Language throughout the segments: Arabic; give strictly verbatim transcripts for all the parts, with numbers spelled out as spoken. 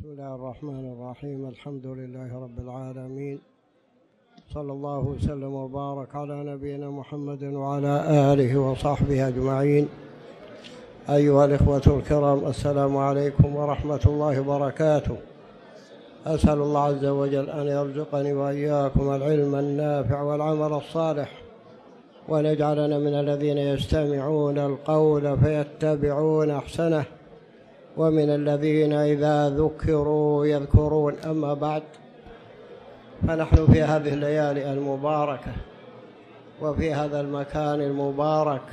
بسم الله الرحمن الرحيم. الحمد لله رب العالمين، صلى الله وسلم وبارك على نبينا محمد وعلى آله وصحبه أجمعين. أيها الإخوة الكرام، السلام عليكم ورحمة الله وبركاته. أسأل الله عز وجل أن يرزقني وإياكم العلم النافع والعمل الصالح، وأن يجعلنا من الذين يستمعون القول فيتبعون أحسنه، ومن الذين إذا ذكروا يذكرون. أما بعد، فنحن في هذه الليالي المباركة وفي هذا المكان المبارك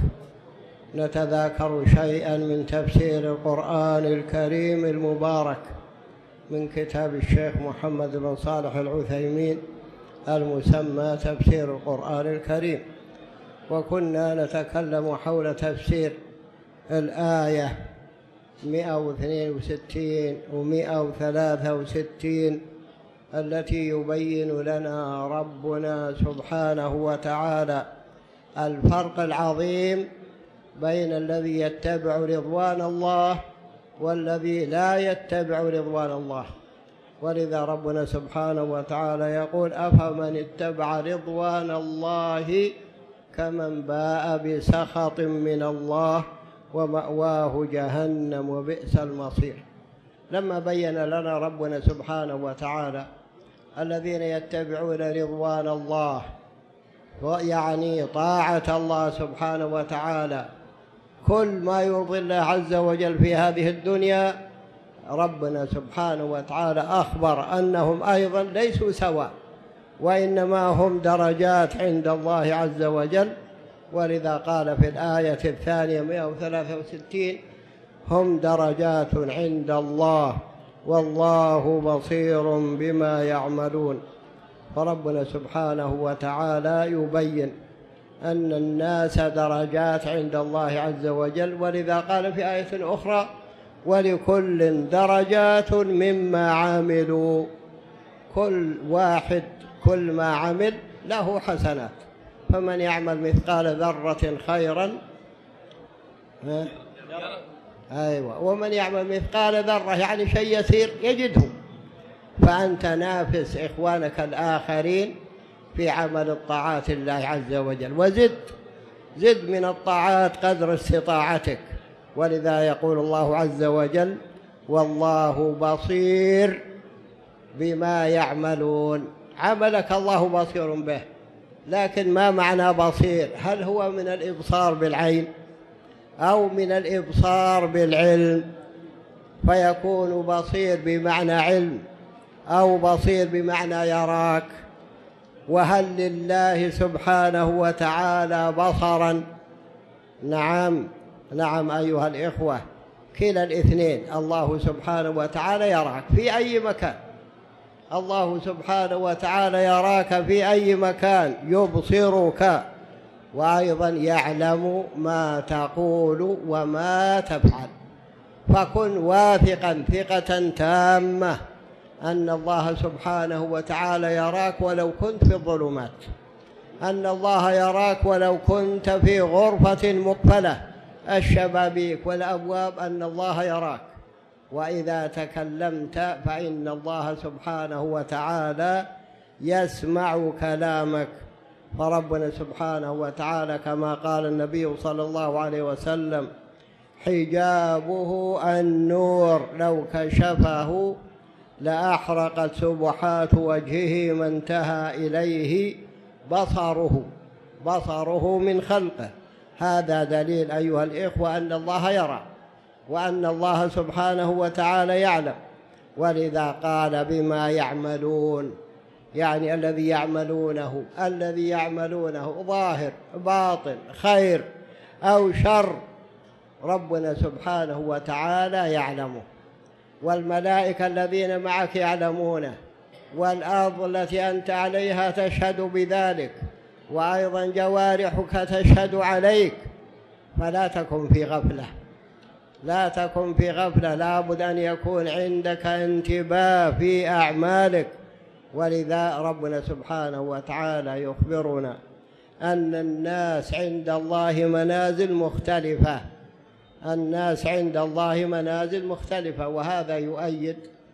نتذاكر شيئا من تفسير القرآن الكريم المبارك من كتاب الشيخ محمد بن صالح العثيمين المسمى تفسير القرآن الكريم. وكنا نتكلم حول تفسير الآية مئة واثنين وستين ومئة وثلاثة وستين التي يبين لنا ربنا سبحانه وتعالى الفرق العظيم بين الذي يتبع رضوان الله والذي لا يتبع رضوان الله. ولذا ربنا سبحانه وتعالى يقول: أفمن اتبع رضوان الله كمن باء بسخط من الله ومأواه جهنم وبئس المصير. لما بين لنا ربنا سبحانه وتعالى الذين يتبعون رضوان الله، يعني طاعة الله سبحانه وتعالى، كل ما يرضي الله عز وجل في هذه الدنيا، ربنا سبحانه وتعالى أخبر أنهم أيضا ليسوا سواء، وإنما هم درجات عند الله عز وجل. ولذا قال في الآية الثانية مئة وثلاثة وستين: هم درجات عند الله والله بصير بما يعملون. فربنا سبحانه وتعالى يبين أن الناس درجات عند الله عز وجل. ولذا قال في آية أخرى: ولكل درجات مما عملوا. كل واحد كل ما عمل له حسنات، فمن يعمل مثقال ذرة خيرا أيوة ومن يعمل مثقال ذرة يعني شيء يسير يجده. فأنت نافس إخوانك الآخرين في عمل الطاعات الله عز وجل، وزد زد من الطاعات قدر استطاعتك. ولذا يقول الله عز وجل: والله بصير بما يعملون. عملك الله بصير به، لكن ما معنى بصير؟ هل هو من الإبصار بالعين أو من الإبصار بالعلم؟ فيكون بصير بمعنى علم أو بصير بمعنى يراك. وهل لله سبحانه وتعالى بصرا؟ نعم نعم أيها الإخوة، كلا الاثنين. الله سبحانه وتعالى يراك في أي مكان، الله سبحانه وتعالى يراك في أي مكان، يبصرك، وأيضا يعلم ما تقول وما تفعل. فكن واثقا ثقة تامة أن الله سبحانه وتعالى يراك ولو كنت في الظلمات، أن الله يراك ولو كنت في غرفة مقفلة الشبابيك والأبواب، أن الله يراك. وإذا تكلمت فإن الله سبحانه وتعالى يسمع كلامك. فربنا سبحانه وتعالى كما قال النبي صلى الله عليه وسلم: حجابه النور، لو كشفه لأحرقت سبحات وجهه ما انتهى إليه بصره بصره من خلقه. هذا دليل أيها الإخوة أن الله يرى، وأن الله سبحانه وتعالى يعلم. ولذا قال بما يعملون، يعني الذي يعملونه الذي يعملونه ظاهر باطن، خير أو شر، ربنا سبحانه وتعالى يعلمه، والملائكة الذين معك يعلمونه، والأرض التي أنت عليها تشهد بذلك، وأيضا جوارحك تشهد عليك. فلا تكن في غفلة، لا تكن في غفلة، لابد أن يكون عندك انتباه في أعمالك. ولذا ربنا سبحانه وتعالى يخبرنا أن الناس عند الله منازل مختلفة، الناس عند الله منازل مختلفة. وهذا يؤيد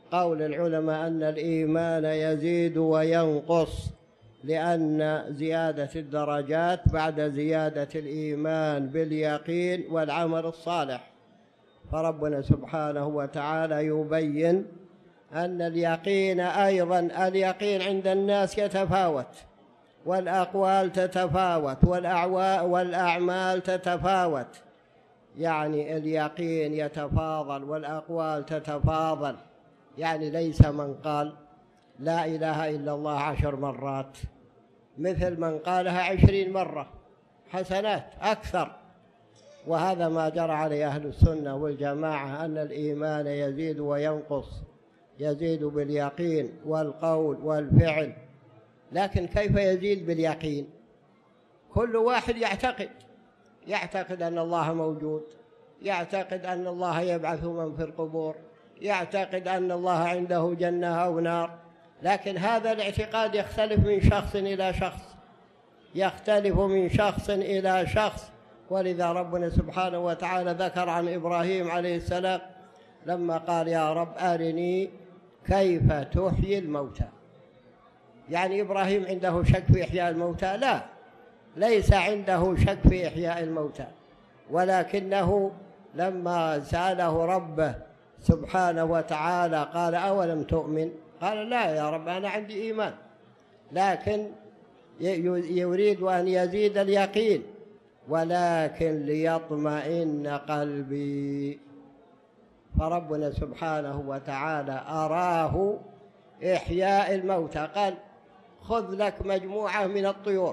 قول العلماء أن الإيمان يزيد وينقص، لأن زيادة الدرجات بعد زيادة الإيمان باليقين والعمل الصالح. فربنا سبحانه وتعالى يبين أن اليقين أيضا اليقين عند الناس يتفاوت، والأقوال تتفاوت، والأعمال تتفاوت، يعني اليقين يتفاضل والأقوال تتفاضل. يعني ليس من قال لا إله إلا الله عشر مرات مثل من قالها عشرين مرة، حسنات أكثر. وهذا ما جرى عليه أهل السنة والجماعة، أن الإيمان يزيد وينقص، يزيد باليقين والقول والفعل. لكن كيف يزيد باليقين؟ كل واحد يعتقد يعتقد أن الله موجود، يعتقد أن الله يبعث من في القبور، يعتقد أن الله عنده جنة أو نار. لكن هذا الاعتقاد يختلف من شخص إلى شخص، يختلف من شخص إلى شخص. ولذا ربنا سبحانه وتعالى ذكر عن إبراهيم عليه السلام لما قال يا رب أرني كيف تحيي الموتى. يعني إبراهيم عنده شك في إحياء الموتى؟ لا، ليس عنده شك في إحياء الموتى، ولكنه لما سأله ربه سبحانه وتعالى قال أولم تؤمن؟ قال لا يا رب أنا عندي إيمان، لكن يريد أن يزيد اليقين، ولكن ليطمئن قلبي. فربنا سبحانه وتعالى أراه إحياء الموتى، قال خذ لك مجموعة من الطيور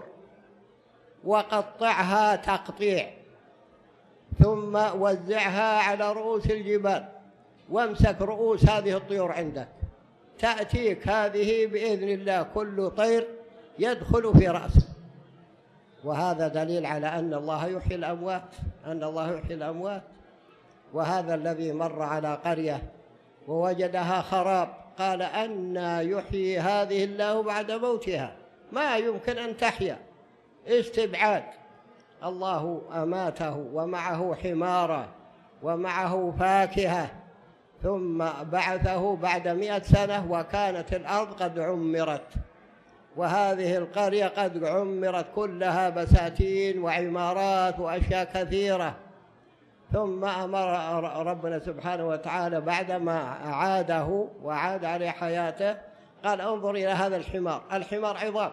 وقطعها تقطيع، ثم وزعها على رؤوس الجبال، وامسك رؤوس هذه الطيور عندك، تأتيك هذه بإذن الله كل طير يدخل في رأسه. وهذا دليل على أن الله يحيي الأموات، أن الله يحيي الأموات. وهذا الذي مر على قرية ووجدها خراب قال أن يحيي هذه الله بعد موتها؟ ما يمكن أن تحيا، استبعاد. الله أماته ومعه حمارة ومعه فاكهة، ثم بعثه بعد مئة سنة وكانت الأرض قد عمرت، وهذه القرية قد عمرت كلها بساتين وعمارات وأشياء كثيرة. ثم أمر ربنا سبحانه وتعالى بعدما أعاده وعاد عليه حياته قال انظر إلى هذا الحمار، الحمار عظام،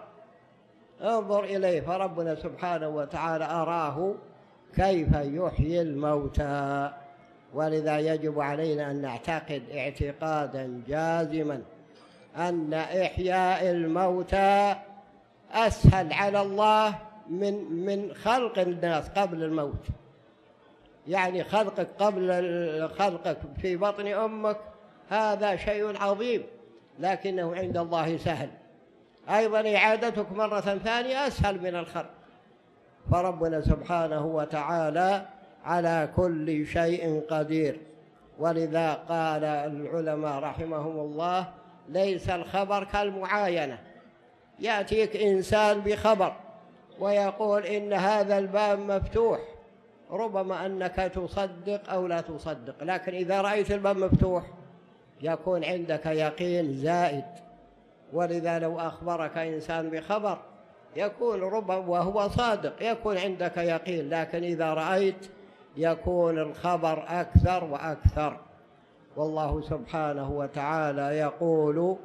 انظر إليه. فربنا سبحانه وتعالى أراه كيف يحيي الموتى. ولذا يجب علينا أن نعتقد اعتقادا جازما أن إحياء الموتى أسهل على الله من من خلق الناس قبل الموت. يعني خلقك قبل خلقك في بطن أمك هذا شيء عظيم، لكنه عند الله سهل. أيضا إعادتك مرة ثانية أسهل من الخلق. فربنا سبحانه وتعالى على كل شيء قدير. ولذا قال العلماء رحمهم الله ليس الخبر كالمعاينة. يأتيك إنسان بخبر ويقول إن هذا الباب مفتوح، ربما أنك تصدق أو لا تصدق، لكن إذا رأيت الباب مفتوح يكون عندك يقين زائد. ولذا لو أخبرك إنسان بخبر يكون ربما وهو صادق يكون عندك يقين، لكن إذا رأيت يكون الخبر أكثر وأكثر. والله سبحانه وتعالى يقول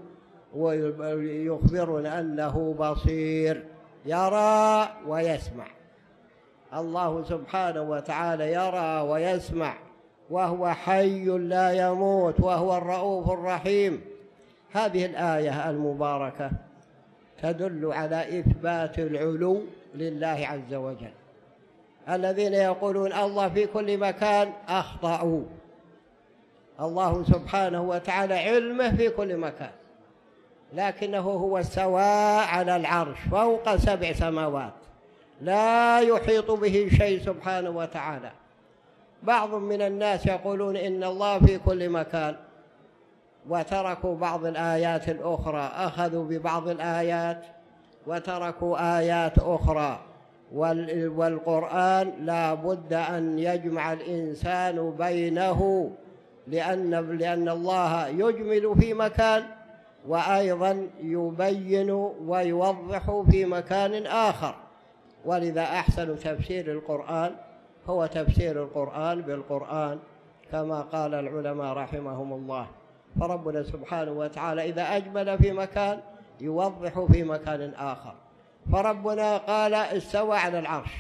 ويخبرنا أنه بصير، يرى ويسمع. الله سبحانه وتعالى يرى ويسمع، وهو حي لا يموت، وهو الرؤوف الرحيم. هذه الآية المباركة تدل على إثبات العلو لله عز وجل. الذين يقولون الله في كل مكان أخطأوا. الله سبحانه وتعالى علمه في كل مكان، لكنه هو استوى على العرش فوق سبع سماوات، لا يحيط به شيء سبحانه وتعالى. بعض من الناس يقولون إن الله في كل مكان، وتركوا بعض الآيات الأخرى، أخذوا ببعض الآيات وتركوا آيات أخرى. والقرآن لا بد أن يجمع الإنسان بينه لأن, لأن الله يجمل في مكان وأيضا يبين ويوضح في مكان آخر. ولذا أحسن تفسير القرآن هو تفسير القرآن بالقرآن كما قال العلماء رحمهم الله. فربنا سبحانه وتعالى إذا أجمل في مكان يوضح في مكان آخر. فربنا قال استوى على العرش،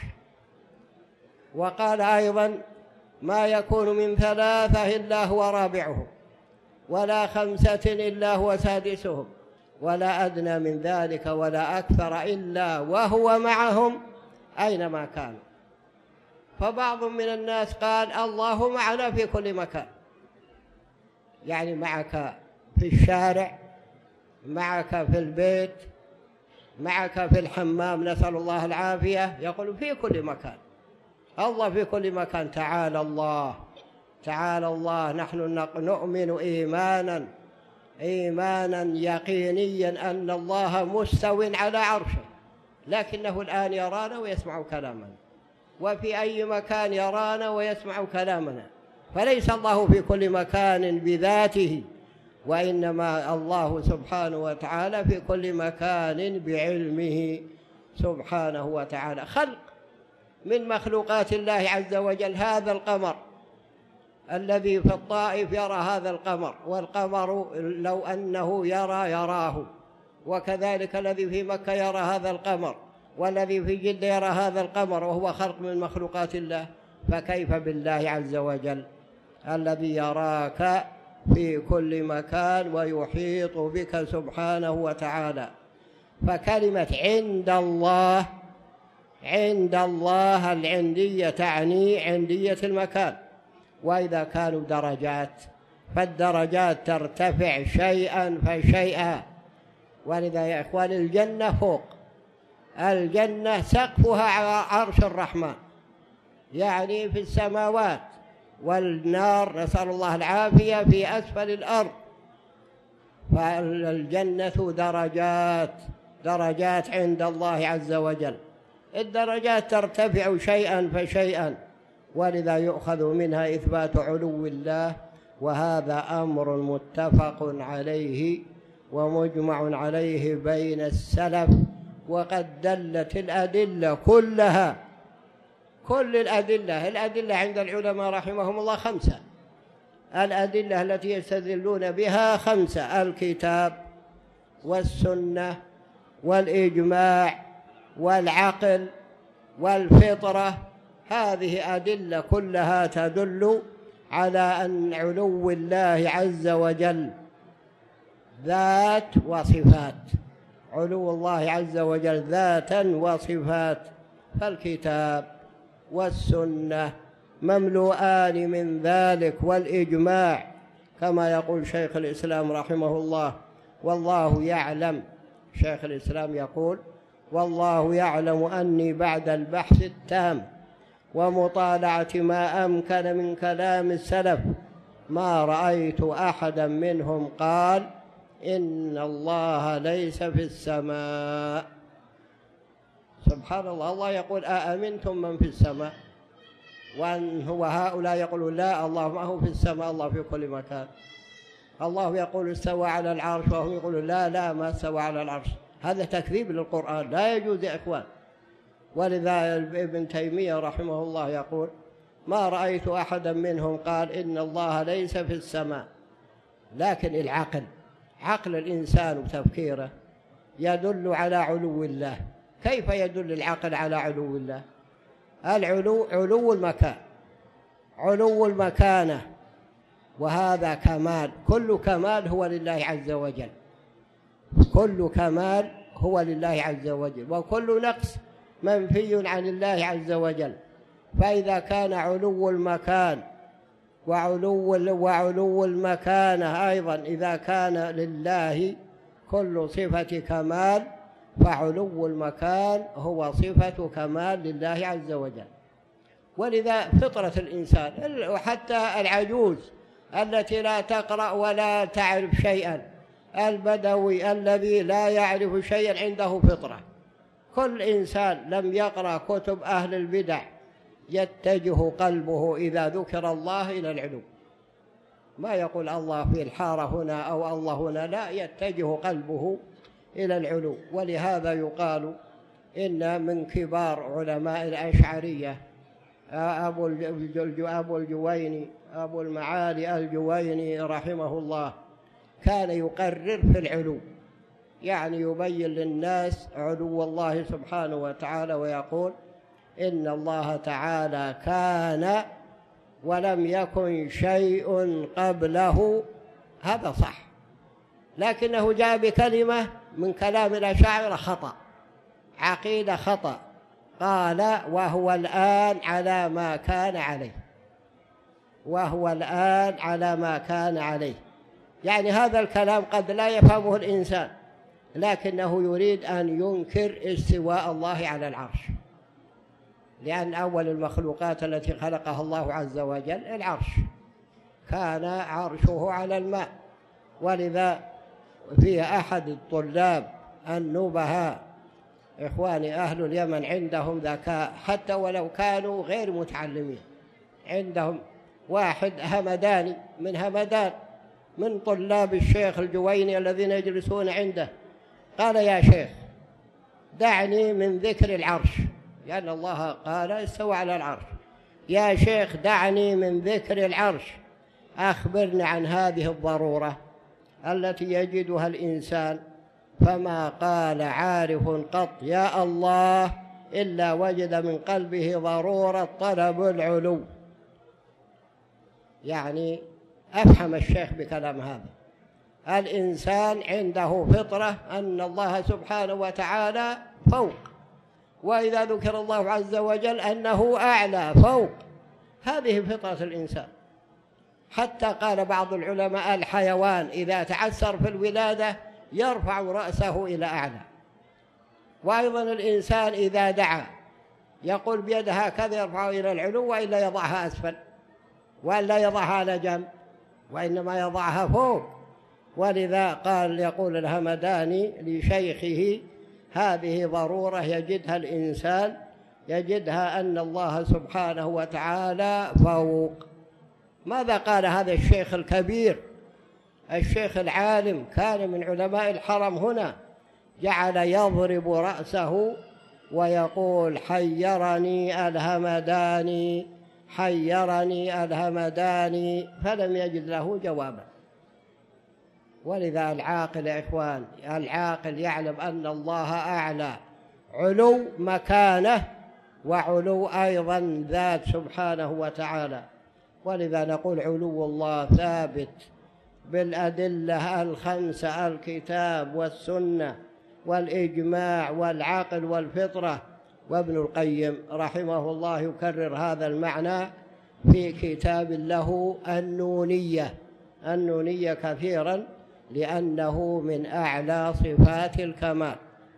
وقال أيضا ما يكون من ثلاثة إلا هو رابعهم، ولا خمسة إلا هو سادسهم، ولا أدنى من ذلك ولا أكثر إلا وهو معهم أينما كانوا. فبعض من الناس قال الله معنا في كل مكان، يعني معك في الشارع، معك في البيت، معك في الحمام، نسأل الله العافية. يقول في كل مكان، الله في كل مكان. تعالى الله، تعالى الله. نحن نؤمن إيمانا إيمانا يقينيا أن الله مستو على عرشه، لكنه الآن يرانا ويسمع كلامنا، وفي أي مكان يرانا ويسمع كلامنا. فليس الله في كل مكان بذاته، وإنما الله سبحانه وتعالى في كل مكان بعلمه سبحانه وتعالى. خلق من مخلوقات الله عز وجل هذا القمر الذي في الطائف يرى هذا القمر، والقمر لو أنه يرى يراه، وكذلك الذي في مكة يرى هذا القمر، والذي في جدة يرى هذا القمر، وهو خلق من مخلوقات الله. فكيف بالله عز وجل الذي يراك في كل مكان ويحيط بك سبحانه وتعالى. فكلمة عند الله، عند الله العندية تعني عندية المكان. وإذا كانوا درجات فالدرجات ترتفع شيئا فشيئا. ولذا يا إخوان الجنة فوق، الجنة سقفها عرش الرحمن، يعني في السماوات، والنار نسأل الله العافية في أسفل الأرض. فالجنة درجات درجات عند الله عز وجل. الدرجات ترتفع شيئا فشيئا، ولذا يؤخذ منها إثبات علو الله، وهذا أمر متفق عليه ومجمع عليه بين السلف. وقد دلت الأدلة كلها، كل الأدلة الأدلة عند العلماء رحمهم الله خمسة. الأدلة التي يستدلون بها خمسة: الكتاب والسنة والإجماع والعقل والفطرة. هذه أدلة كلها تدل على أن علو الله عز وجل ذات وصفات، علو الله عز وجل ذاتا وصفات. فالكتاب والسنة مملوءان من ذلك، والإجماع كما يقول شيخ الإسلام رحمه الله: والله يعلم، شيخ الإسلام يقول: والله يعلم أني بعد البحث التام ومطالعة ما أمكن من كلام السلف ما رأيت أحدا منهم قال إن الله ليس في السماء. سبحان الله، الله يقول أأمنتم من في السماء، وأن هو هؤلاء يقولون لا، الله ما هو في السماء، الله في كل مكان. الله يقول استوى على العرش، وهم يقولون لا لا ما استوى على العرش. هذا تكذيب للقرآن، لا يجوز يا إخوان. ولذا ابن تيمية رحمه الله يقول: ما رأيت أحدا منهم قال إن الله ليس في السماء. لكن العقل، عقل الإنسان وتفكيره يدل على علو الله. كيف يدل العقل على علو الله؟ العلو علو المكان، علو المكانة، وهذا كمال. كل كمال هو لله عز وجل، كل كمال هو لله عز وجل، وكل نقص منفي عن الله عز وجل. فإذا كان علو المكان وعلو وعلو المكانة أيضا إذا كان لله كل صفة كمال، فعلو المكان هو صفة كمال لله عز وجل. ولذا فطرة الإنسان، وحتى العجوز التي لا تقرأ ولا تعرف شيئا، البدوي الذي لا يعرف شيئا عنده فطرة. كل إنسان لم يقرأ كتب أهل البدع يتجه قلبه إذا ذكر الله إلى العلو، ما يقول الله في الحارة هنا أو الله هنا، لا، يتجه قلبه إلى العلو. ولهذا يقال إن من كبار علماء الأشعرية أبو الجويني أبو المعالي الجويني رحمه الله كان يقرر في العلو، يعني يبين للناس علو الله سبحانه وتعالى، ويقول إن الله تعالى كان ولم يكن شيء قبله. هذا صح، لكنه جاء بكلمة من كلام الأشاعرة خطأ، عقيدة خطأ. قال وهو الآن على ما كان عليه، وهو الآن على ما كان عليه. يعني هذا الكلام قد لا يفهمه الإنسان، لكنه يريد أن ينكر استواء الله على العرش، لأن أول المخلوقات التي خلقها الله عز وجل العرش، كان عرشه على الماء. ولذا في أحد الطلاب النبهاء إخواني أهل اليمن عندهم ذكاء حتى ولو كانوا غير متعلمين، عندهم واحد همداني من همدان من طلاب الشيخ الجويني الذين يجلسون عنده، قال يا شيخ دعني من ذكر العرش، لأن يعني الله قال استوى على العرش، يا شيخ دعني من ذكر العرش، أخبرني عن هذه الضرورة التي يجدها الإنسان. فما قال عارف قط يا الله إلا وجد من قلبه ضرورة طلب العلو. يعني أفهم الشيخ بكلام هذا، الإنسان عنده فطرة أن الله سبحانه وتعالى فوق، وإذا ذكر الله عز وجل أنه أعلى فوق، هذه فطرة الإنسان. حتى قال بعض العلماء الحيوان إذا تعسر في الولادة يرفع رأسه إلى أعلى، وأيضا الإنسان إذا دعا يقول بيده هكذا يرفعه إلى العلو، وإلا يضعها أسفل، وإلا يضعها على جنب، وإنما يضعها فوق. ولذا قال يقول الهمداني لشيخه هذه ضرورة يجدها الإنسان، يجدها أن الله سبحانه وتعالى فوق. ماذا قال هذا الشيخ الكبير الشيخ العالم كان من علماء الحرم هنا؟ جعل يضرب رأسه ويقول حيرني الهمداني حيرني الهمداني، فلم يجد له جوابا. ولذا العاقل يا إخوان، العاقل يعلم أن الله أعلى، علو مكانه وعلو أيضا ذات سبحانه وتعالى. ولذا نقول علو الله ثابت بالأدلة الخمسة، الكتاب والسنة والإجماع والعقل والفطرة. وابن القيم رحمه الله يكرر هذا المعنى في كتاب له النونية النونية كثيرا، لأنه من أعلى صفات الكمال.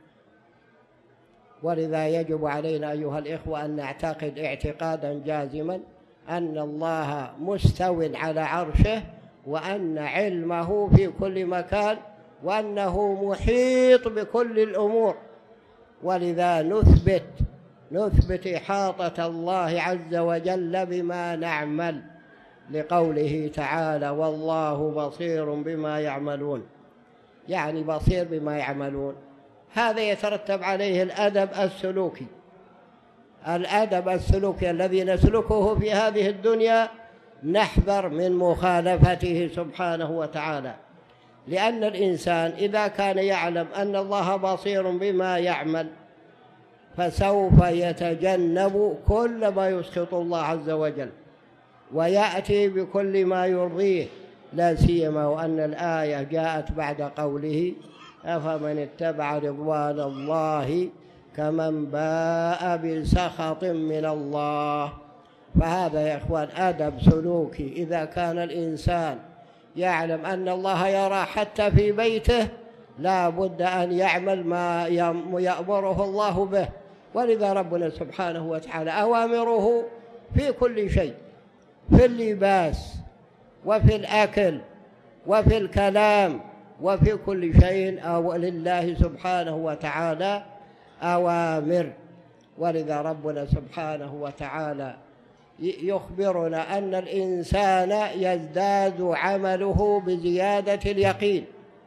ولذا يجب علينا أيها الإخوة أن نعتقد اعتقادا جازما أن الله مستو على عرشه، وأن علمه في كل مكان، وأنه محيط بكل الأمور. ولذا نثبت نثبت إحاطة الله عز وجل بما نعمل، لقوله تعالى والله بصير بما يعملون، يعني بصير بما يعملون. هذا يترتب عليه الأدب السلوكي الأدب السلوكي الذي نسلكه في هذه الدنيا، نحذر من مخالفته سبحانه وتعالى. لأن الإنسان إذا كان يعلم أن الله بصير بما يعمل فسوف يتجنب كل ما يسخط الله عز وجل، ويأتي بكل ما يرضيه، لا سيما وأن الآية جاءت بعد قوله أفمن اتبع رضوان الله كمن باء بسخط من الله. فهذا يا إخوان أدب سلوكي. إذا كان الإنسان يعلم أن الله يرى حتى في بيته، لا بد أن يعمل ما يأمره الله به. ولذا ربنا سبحانه وتعالى أوامره في كل شيء، في اللباس وفي الأكل وفي الكلام وفي كل شيء، أو لله سبحانه وتعالى أوامر. ولذا ربنا سبحانه وتعالى يخبرنا أن الإنسان يزداد عمله بزيادة اليقين،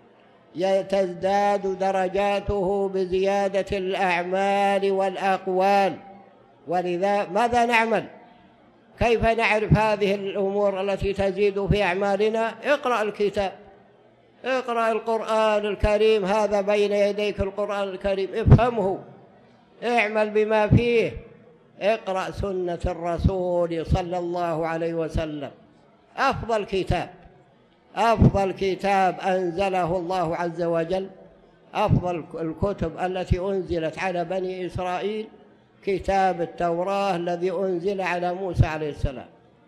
تزداد درجاته بزيادة الأعمال والأقوال. ولذا ماذا نعمل؟ كيف نعرف هذه الأمور التي تزيد في أعمالنا؟ اقرأ الكتاب، اقرأ القرآن الكريم، هذا بين يديك القرآن الكريم، افهمه، اعمل بما فيه، اقرأ سنة الرسول صلى الله عليه وسلم، أفضل كتاب، أفضل كتاب أنزله الله عز وجل، أفضل الكتب التي أنزلت على بني إسرائيل كتاب التوراة الذي أنزل على موسى عليه السلام،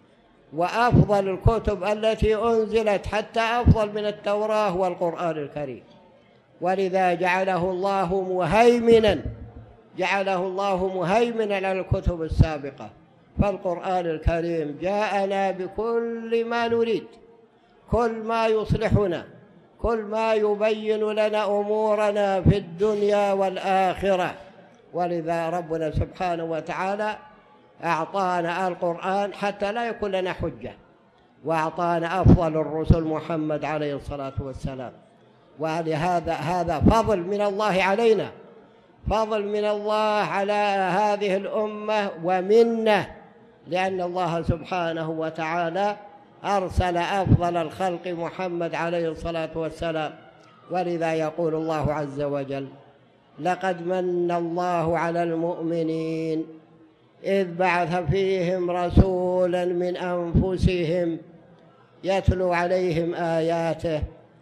وأفضل الكتب التي أنزلت حتى أفضل من التوراة والقرآن الكريم. ولذا جعله الله مهيمنا، جعله الله مهيمنا على الكتب السابقة. فالقرآن الكريم جاءنا بكل ما نريد، كل ما يصلحنا، كل ما يبين لنا أمورنا في الدنيا والآخرة. ولذا ربنا سبحانه وتعالى أعطانا القرآن حتى لا يكون لنا حجة، وأعطانا أفضل الرسل محمد عليه الصلاة والسلام. ولهذا هذا فضل من الله علينا، فضل من الله على هذه الأمة ومنه، لأن الله سبحانه وتعالى أرسل أفضل الخلق محمد عليه الصلاة والسلام. ولذا يقول الله عز وجل: لقد من الله على المؤمنين إذ بعث فيهم رسولا من أنفسهم يتلو عليهم آياته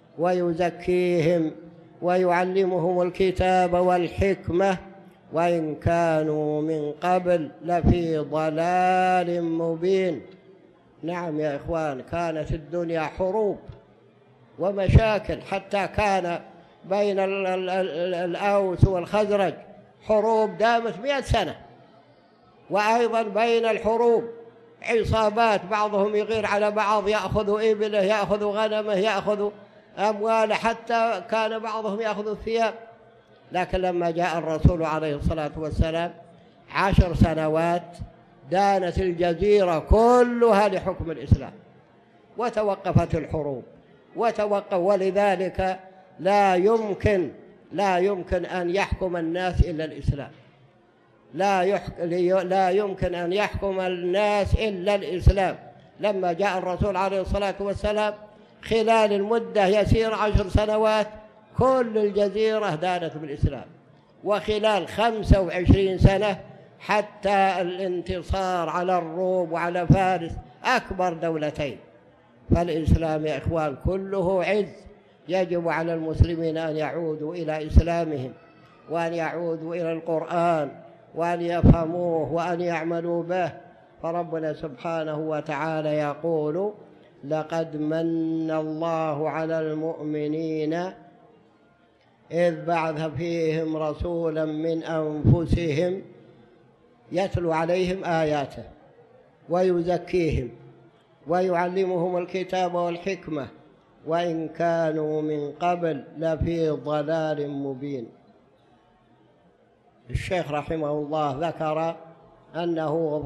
ويزكيهم ويعلمهم الكتاب والحكمة وإن كانوا من قبل لفي ضلال مبين. نعم يا إخوان، كانت الدنيا حروب ومشاكل، حتى كان بين الأوس والخزرج حروب دامت مئة سنة، وأيضا بين الحروب عصابات، بعضهم يغير على بعض، يأخذ إبله، يأخذ غنمه، يأخذ أمواله، حتى كان بعضهم يأخذ الثياب. لكن لما جاء الرسول عليه الصلاة والسلام عشر سنوات دانت الجزيرة كلها لحكم الإسلام، وتوقفت الحروب وتوقف. ولذلك لا يمكن لا يمكن أن يحكم الناس إلا الإسلام، لا يحك... لا يمكن أن يحكم الناس إلا الإسلام. لما جاء الرسول عليه الصلاة والسلام خلال المدة يسير عشر سنوات كل الجزيرة دانت بالإسلام، وخلال خمسة وعشرين سنة حتى الانتصار على الروم وعلى فارس أكبر دولتين. فالإسلام يا إخوان كله عز، يجب على المسلمين أن يعودوا إلى إسلامهم، وأن يعودوا إلى القرآن، وأن يفهموه، وأن يعملوا به. فربنا سبحانه وتعالى يقول: لقد من الله على المؤمنين إذ بعث فيهم رسولا من أنفسهم يتلو عليهم آياته ويزكيهم ويعلمهم الكتاب والحكمة وإن كانوا من قبل لفي ضلال مبين. الشيخ رحمه الله ذكر أنه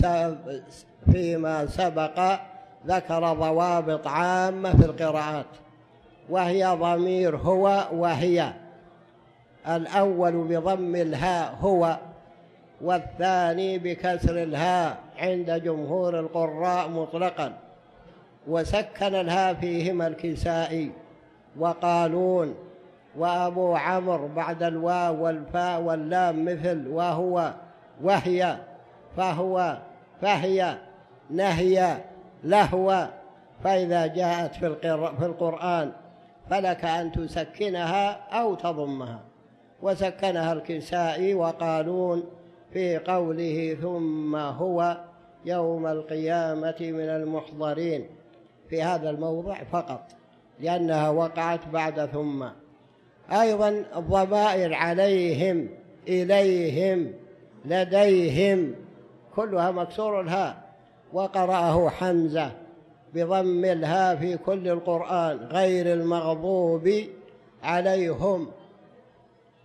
فيما سبق ذكر ضوابط عامة في القراءات، وهي ضمير هو وهي، الأول بضم الهاء هو، والثاني بكسر الهاء عند جمهور القراء مطلقا، وسكن الهاء فيهما الكسائي وقالون، وأبو عمرو بعد الواو والفاء واللام مثل وهو وهي فهو فهي نهي لهو. فإذا جاءت في القرآن فلك أن تسكنها أو تضمها، وسكنها الكسائي وقالون في قوله ثم هو يوم القيامة من المحضرين في هذا الموضع فقط، لأنها وقعت بعد ثم. أيضا الضمائر عليهم، إليهم، لديهم، كلها مكسور الهاء، وقرأه حمزة بضم الهاء في كل القرآن غير المغضوب عليهم،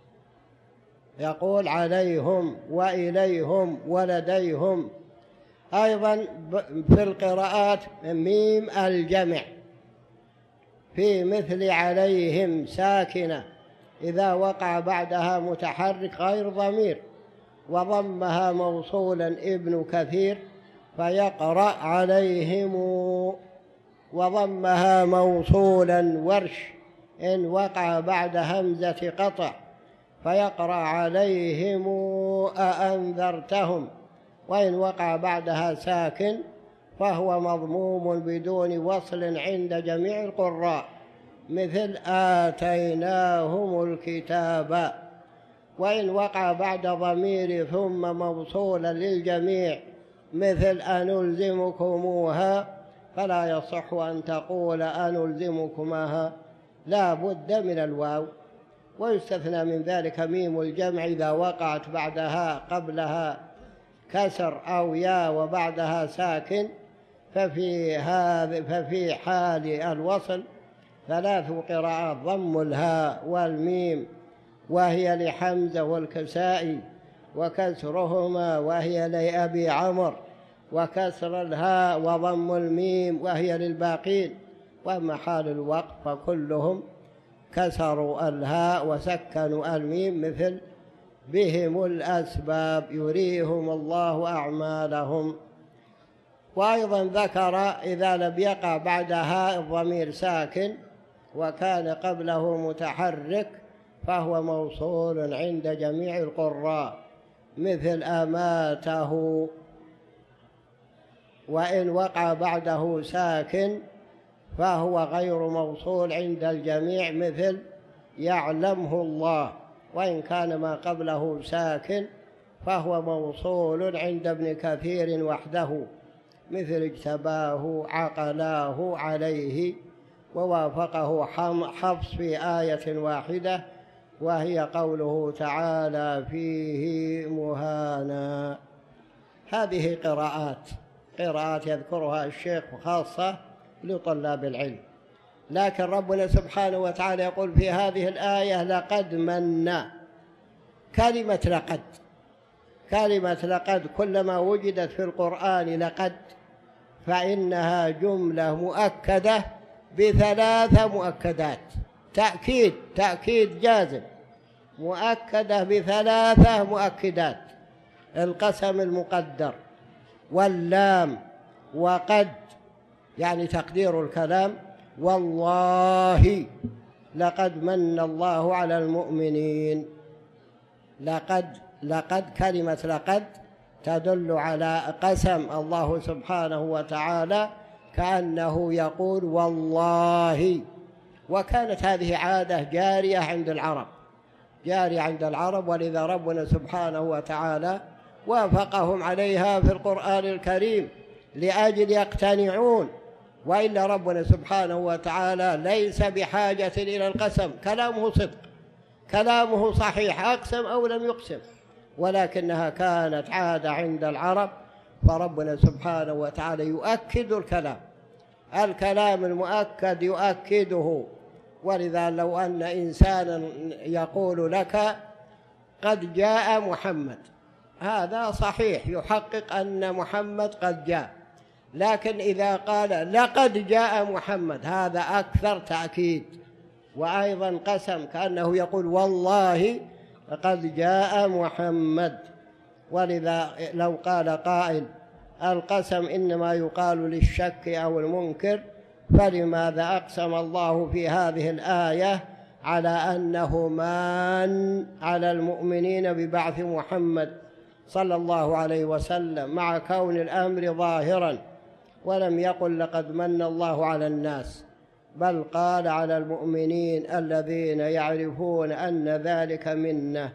يقول عليهم وإليهم ولديهم. أيضا في القراءات ميم الجمع في مثل عليهم ساكنة إذا وقع بعدها متحرك غير ضمير وضمها موصولا ابن كثير فيقرأ عليهم، وضمها موصولا ورش إن وقع بعد همزة قطع فيقرأ عليهم أأنذرتهم، وإن وقع بعدها ساكن فهو مضموم بدون وصل عند جميع القراء مثل آتيناهم الكتاب. وإن وقع بعد ضمير ثم موصولا للجميع مثل أنلزمكموها فلا يصح أن تقول أنلزمكماها، لا بد من الواو. ويستثنى من ذلك ميم الجمع إذا وقعت بعدها قبلها كسر أو يا وبعدها ساكن، ففي هذا ففي حال الوصل ثلاث قراءات: ضم الهاء والميم وهي لحمزة والكسائي، وكسرهما وهي لأبي عمرو، وكسر الهاء وضم الميم وهي للباقين. وأما حال الوقف فكلهم كسروا الهاء وسكنوا الميم مثل بهم الأسباب يريهم الله أعمالهم. وأيضا ذكر إذا لم يقع بعدها الضمير ساكن وكان قبله متحرك فهو موصول عند جميع القراء مثل أماته. وإن وقع بعده ساكن فهو غير موصول عند الجميع مثل يعلمه الله، وإن كان ما قبله ساكن فهو موصول عند ابن كثير وحده مثل اجتباه عقلاه عليه. ووافقه حفص في آية واحدة وهي قوله تعالى فيه مهانا. هذه قراءات قراءات يذكرها الشيخ خاصة لطلاب العلم، لكن ربنا سبحانه وتعالى يقول في هذه الآية لقد منا. كلمة لقد كلمة لقد كلما وجدت في القرآن لقد فإنها جملة مؤكدة بثلاث مؤكدات، تأكيد تأكيد جازم، مؤكدة بثلاثة مؤكدات: القسم المقدر واللام وقد، يعني تقدير الكلام والله لقد من الله على المؤمنين. لقد لقد كلمة لقد تدل على قسم الله سبحانه وتعالى كأنه يقول والله. وكانت هذه عادة جارية عند العرب جارية عند العرب ولذا ربنا سبحانه وتعالى وافقهم عليها في القرآن الكريم لأجل يقتنعون، وإلا ربنا سبحانه وتعالى ليس بحاجة إلى القسم، كلامه صدق، كلامه صحيح أقسم أو لم يقسم، ولكنها كانت عادة عند العرب، فربنا سبحانه وتعالى يؤكد الكلام الكلام المؤكد يؤكده. ولذا لو أن إنسانا يقول لك قد جاء محمد، هذا صحيح يحقق أن محمد قد جاء، لكن إذا قال لقد جاء محمد هذا أكثر تأكيد وأيضا قسم، كأنه يقول والله قد جاء محمد. ولذا لو قال قائل القسم إنما يقال للشك أو المنكر، فلماذا أقسم الله في هذه الآية على أنه مان على المؤمنين ببعث محمد صلى الله عليه وسلم مع كون الأمر ظاهرا، ولم يقل لقد من الله على الناس، بل قال على المؤمنين الذين يعرفون أن ذلك منه.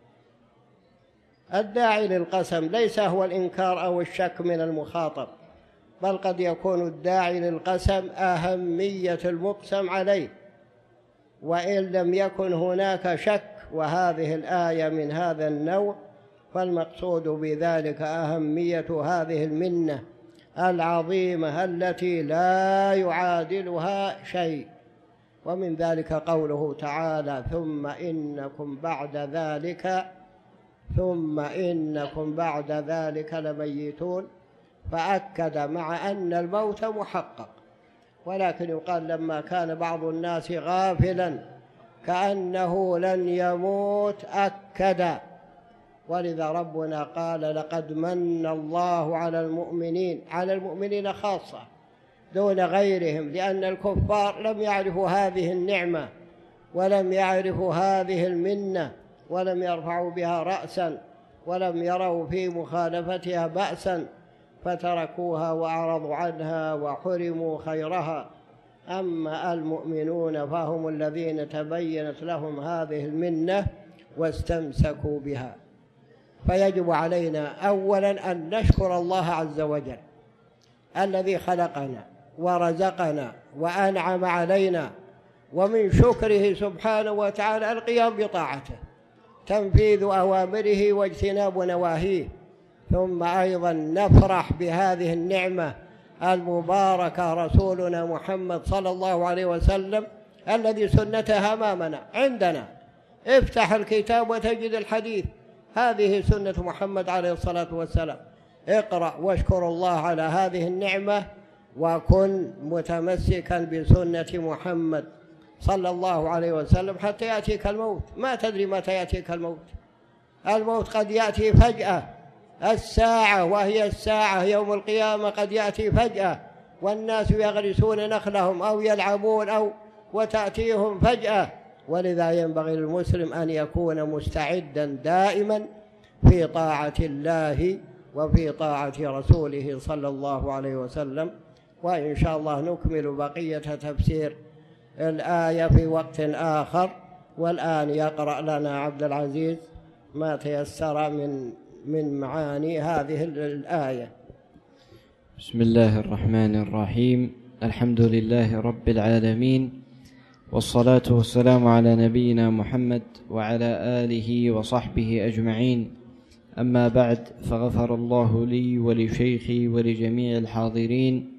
الداعي للقسم ليس هو الإنكار أو الشك من المخاطب، بل قد يكون الداعي للقسم أهمية المقسم عليه، وإن لم يكن هناك شك وهذه الآية من هذا النوع، فالمقصود بذلك أهمية هذه المنة العظيمة التي لا يعادلها شيء. ومن ذلك قوله تعالى ثم إنكم بعد ذلك ثم إنكم بعد ذلك لميتون، فأكد مع أن الموت محقق، ولكن يقال لما كان بعض الناس غافلا كأنه لن يموت أكد. ولذا ربنا قال لقد من الله على المؤمنين، على المؤمنين خاصة دون غيرهم، لأن الكفار لم يعرفوا هذه النعمة ولم يعرفوا هذه المنة ولم يرفعوا بها رأسا ولم يروا في مخالفتها بأسا، فتركوها وأعرضوا عنها وحرموا خيرها. أما المؤمنون فهم الذين تبينت لهم هذه المنة واستمسكوا بها. فيجب علينا أولا أن نشكر الله عز وجل الذي خلقنا ورزقنا وأنعم علينا، ومن شكره سبحانه وتعالى القيام بطاعته، تنفيذ أوامره واجتناب نواهيه. ثم أيضا نفرح بهذه النعمة المباركة رسولنا محمد صلى الله عليه وسلم الذي سنته أمامنا عندنا. افتح الكتاب وتجد الحديث، هذه سنة محمد عليه الصلاة والسلام. اقرأ واشكر الله على هذه النعمة، وكن متمسكا بسنة محمد صلى الله عليه وسلم حتى يأتيك الموت. ما تدري متى يأتيك الموت، الموت قد يأتي فجأة، الساعة وهي الساعة يوم القيامة قد يأتي فجأة، والناس يغرسون نخلهم أو يلعبون أو وتأتيهم فجأة. ولذا ينبغي للمسلم أن يكون مستعدا دائما في طاعة الله وفي طاعة رسوله صلى الله عليه وسلم. وإن شاء الله نكمل بقية تفسير الآية في وقت آخر. والآن يقرأ لنا عبد العزيز ما تيسر من من معاني هذه الآية. بسم الله الرحمن الرحيم. الحمد لله رب العالمين، والصلاة والسلام على نبينا محمد وعلى آله وصحبه أجمعين. أما بعد، فغفر الله لي ولشيخي ولجميع الحاضرين.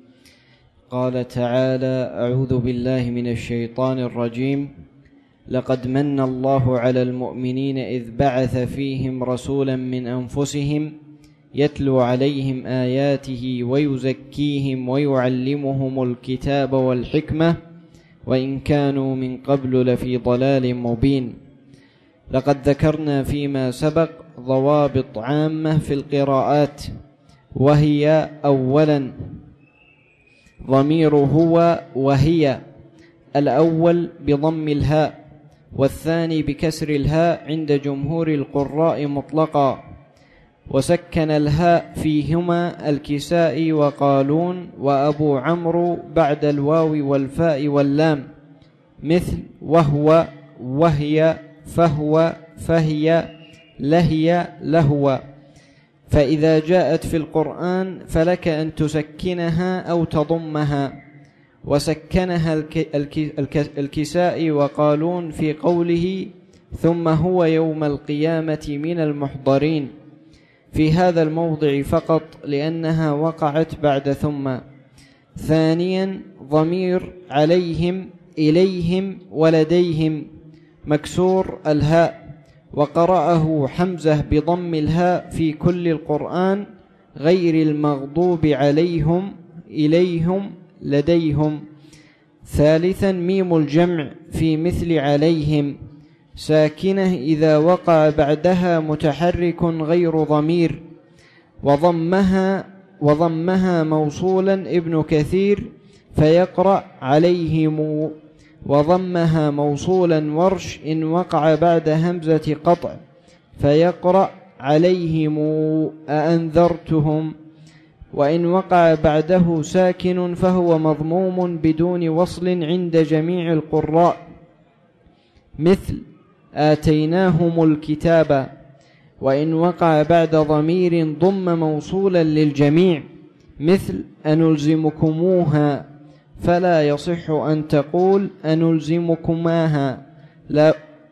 قال تعالى: أعوذ بالله من الشيطان الرجيم. لقد من الله على المؤمنين إذ بعث فيهم رسولا من أنفسهم يتلو عليهم آياته ويزكيهم ويعلمهم الكتاب والحكمة وإن كانوا من قبل لفي ضلال مبين. لقد ذكرنا فيما سبق ضوابط عامة في القراءات، وهي: أولا ضمير هو وهي، الأول بضم الهاء والثاني بكسر الهاء عند جمهور القراء مطلقا، وسكن الهاء فيهما الكسائي وقالون وأبو عمرو بعد الواو والفاء واللام، مثل وهو وهي فهو فهي لهي لهو. فإذا جاءت في القرآن فلك أن تسكنها أو تضمها، وسكنها الكسائي وقالون في قوله: ثم هو يوم القيامة من المحضرين، في هذا الموضع فقط لأنها وقعت بعد ثم. ثانيا ضمير عليهم إليهم ولديهم مكسور الهاء، وقرأه حمزة بضم الهاء في كل القرآن غير المغضوب عليهم إليهم لديهم. ثالثا ميم الجمع في مثل عليهم ساكنة إذا وقع بعدها متحرك غير ضمير، وضمها وضمها موصولا ابن كثير فيقرأ عليهم، وضمها موصولا ورش إن وقع بعد همزة قطع فيقرأ عليهم أأنذرتهم، وإن وقع بعده ساكن فهو مضموم بدون وصل عند جميع القراء، مثل آتيناهم الكتاب. وإن وقع بعد ضمير ضم موصولا للجميع، مثل أنلزمكموها، فلا يصح أن تقول أنلزمكماها، لا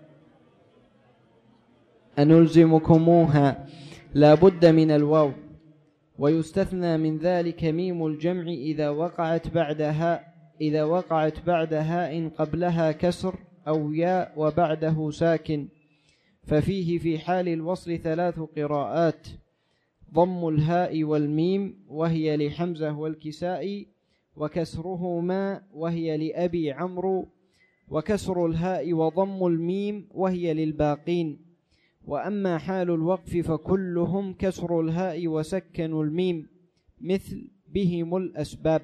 أنلزمكموها، لا بد من الواو. ويستثنى من ذلك ميم الجمع إذا وقعت بعدها إذا وقعت بعد هاء قبلها كسر أو ياء وبعده ساكن، ففيه في حال الوصل ثلاث قراءات: ضم الهاء والميم وهي لحمزة والكسائي، وكسرهما وهي لأبي عمرو، وكسر الهاء وضم الميم وهي للباقين. وأما حال الوقف فكلهم كسر الهاء وسكنوا الميم، مثل بهم الأسباب،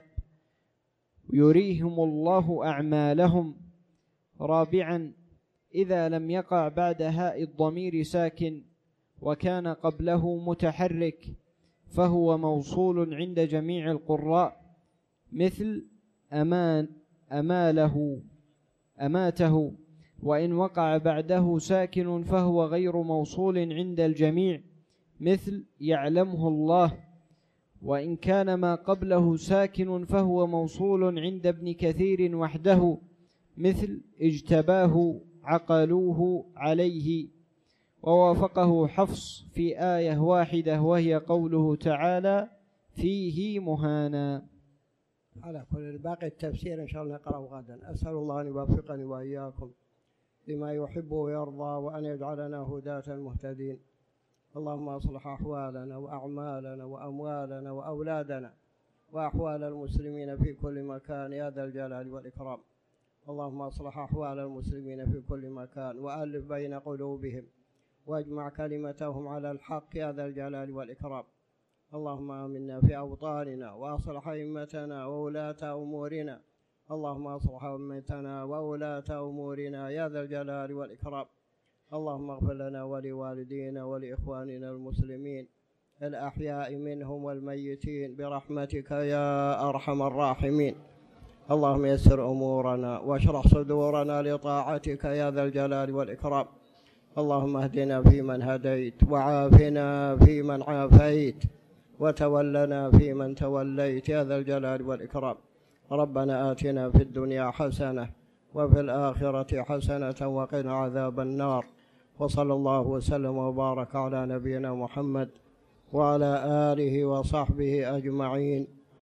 يريهم الله أعمالهم. رابعا إذا لم يقع بعد هاء الضمير ساكن وكان قبله متحرك فهو موصول عند جميع القراء، مثل أمان أماله أماته. وإن وقع بعده ساكن فهو غير موصول عند الجميع، مثل يعلمه الله. وإن كان ما قبله ساكن فهو موصول عند ابن كثير وحده، مثل اجتباه عقلوه عليه. ووافقه حفص في آية واحدة وهي قوله تعالى فيه مهانا. على كل الباقي التفسير إن شاء الله نقرأه غدا. أسأل الله أن يوفقني وإياكم لما يحب ويرضى، وأن يجعلنا هداة مهتدين. اللهم أصلح أحوالنا وأعمالنا وأموالنا وأولادنا وأحوال المسلمين في كل مكان يا ذا الجلال والإكرام. اللهم أصلح أحوال المسلمين في كل مكان وألف بين قلوبهم واجمع كلمتهم على الحق يا ذا الجلال والإكرام. اللهم آمنا في أوطاننا وأصلح أئمتنا وولاة أمورنا. اللهم أصلح أئمتنا وولاة أمورنا يا ذا الجلال والإكرام. اللهم اغفر لنا ولوالدينا ولإخواننا المسلمين الأحياء منهم والميتين برحمتك يا أرحم الراحمين. اللهم يسر أمورنا واشرح صدورنا لطاعتك يا ذا الجلال والإكرام. اللهم اهدنا فيمن هديت، وعافنا فيمن عافيت، وتولنا فيمن توليت يا ذا الجلال والإكرام. ربنا آتنا في الدنيا حسنة وفي الآخرة حسنة وقنا عذاب النار. وصلى الله وسلم وبارك على نبينا محمد وعلى آله وصحبه أجمعين.